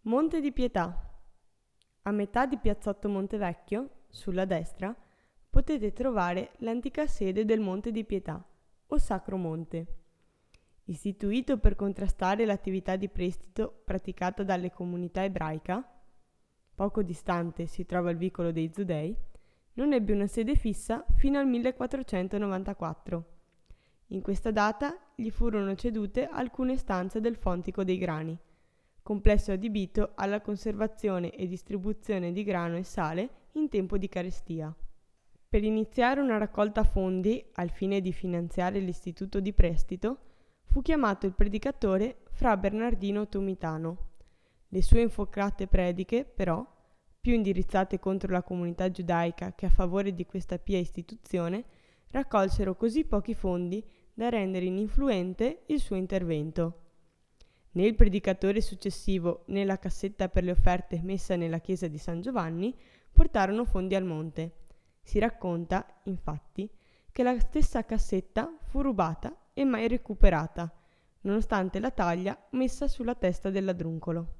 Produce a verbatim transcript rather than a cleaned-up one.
Monte di Pietà. A metà di Piazzotto Montevecchio, sulla destra, potete trovare l'antica sede del Monte di Pietà, o Sacro Monte. Istituito per contrastare l'attività di prestito praticata dalle comunità ebraica, poco distante si trova il vicolo dei Giudei, non ebbe una sede fissa fino al millequattrocentonovantaquattro. In questa data gli furono cedute alcune stanze del Fontico dei Grani, complesso adibito alla conservazione e distribuzione di grano e sale in tempo di carestia. Per iniziare una raccolta fondi al fine di finanziare l'istituto di prestito, fu chiamato il predicatore Fra Bernardino Tomitano. Le sue infocate prediche, però, più indirizzate contro la comunità giudaica che a favore di questa pia istituzione, raccolsero così pochi fondi da rendere ininfluente il suo intervento. Né il predicatore successivo né la cassetta per le offerte messa nella chiesa di San Giovanni portarono fondi al monte. Si racconta, infatti, che la stessa cassetta fu rubata e mai recuperata, nonostante la taglia messa sulla testa del ladruncolo.